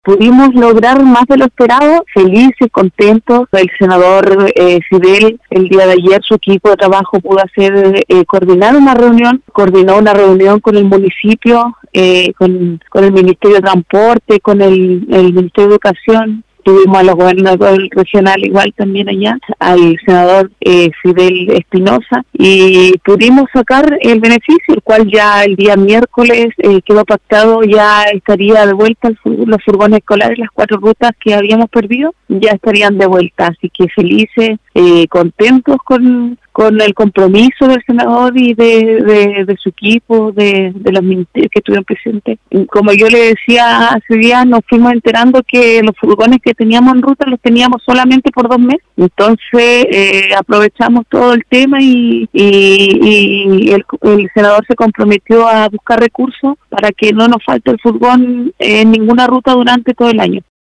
Pudimos lograr más de lo esperado, felices, contentos. El senador Fidel, el día de ayer, su equipo de trabajo pudo coordinó una reunión con el municipio, con el Ministerio de Transporte, con el Ministerio de Educación. Tuvimos a los gobernadores regional igual también allá, al senador Fidel Espinosa, y pudimos sacar el beneficio, el cual ya el día miércoles quedó pactado, ya estaría de vuelta los furgones escolares, las 4 rutas que habíamos perdido, ya estarían de vuelta, así que felices, contentos con el compromiso del senador y de su equipo, de los ministerios que estuvieron presentes. Como yo le decía hace días, nos fuimos enterando que los furgones que teníamos en ruta los teníamos solamente por 2 meses. Entonces aprovechamos todo el tema y el senador se comprometió a buscar recursos para que no nos falte el furgón en ninguna ruta durante todo el año.